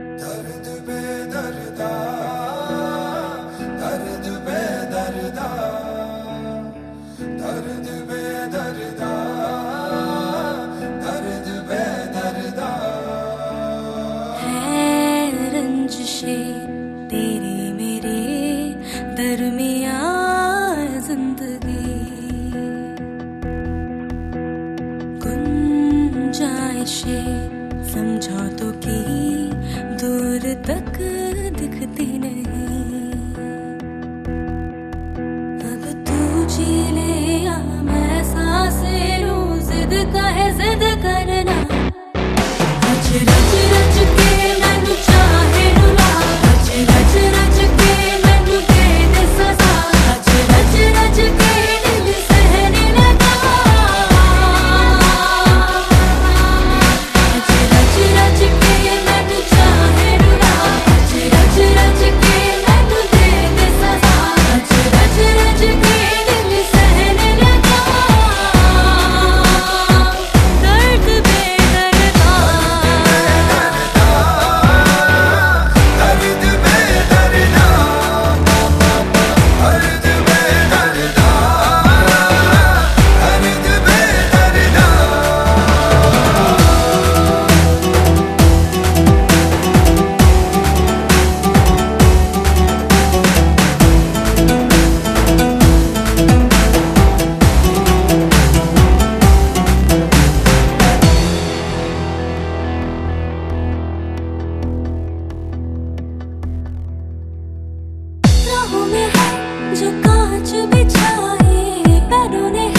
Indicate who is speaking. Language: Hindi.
Speaker 1: दर्द बेदर्दा, दर्द बेदर्दा, दर्द बेदर्दा, दर्द बेदर्दा।
Speaker 2: है रंजिशे तेरे मेरे दरमियाँ जिंदगी, गुंजाइशें समझौतों की दूर तक दिखती नहीं। अब तू जी ले या मैं सांसें लूं, जिद का है जिद करना। रच रच रच के मैनू चाहे रुला, रच रच रच के मैनू दे दे सजा, रच रच रच के दिल सहने लगा। रच रच रच के मैनू चाहे रुला, रच रच रच के मैनू दे दे सजा, रच रच रच के दिल सहने लगा। दर्द बेदर्दा,
Speaker 1: दर्द बेदर्दा, दर्द बेदर्दा, दर्द बेदर्दा।
Speaker 2: राहों में है जो कांच बिछाए, पैरों ने